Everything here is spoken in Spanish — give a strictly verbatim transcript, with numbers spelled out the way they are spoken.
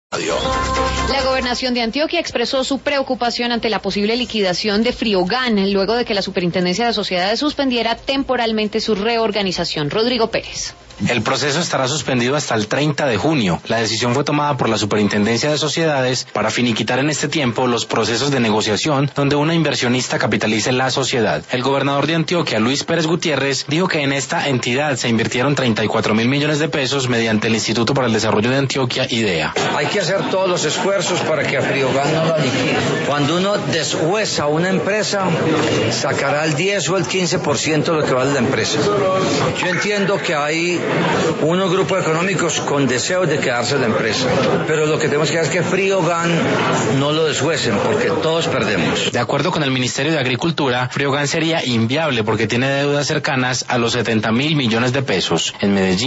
La gobernación de Antioquia expresó su preocupación ante la posible liquidación de Friogan, luego de que la Superintendencia de Sociedades suspendiera temporalmente su reorganización. Rodrigo Pérez. El proceso estará suspendido hasta el treinta de junio. La decisión fue tomada por la Superintendencia de Sociedades para finiquitar en este tiempo los procesos de negociación donde una inversionista capitalice la sociedad. El gobernador de Antioquia, Luis Pérez Gutiérrez, dijo que en esta entidad se invirtieron treinta y cuatro mil millones de pesos mediante el Instituto para el Desarrollo de Antioquia, IDEA. Hay que hacer todos los esfuerzos para que a Friogan no la liquide. Cuando uno deshuesa una empresa, sacará el diez o el quince por ciento de lo que vale la empresa. Yo entiendo que hay unos grupos económicos con deseos de quedarse en la empresa, pero lo que tenemos que hacer es que Friogan no lo deshuesen, porque todos perdemos. De acuerdo con el Ministerio de Agricultura, Friogan sería inviable porque tiene deudas cercanas a los setenta mil millones de pesos. En Medellín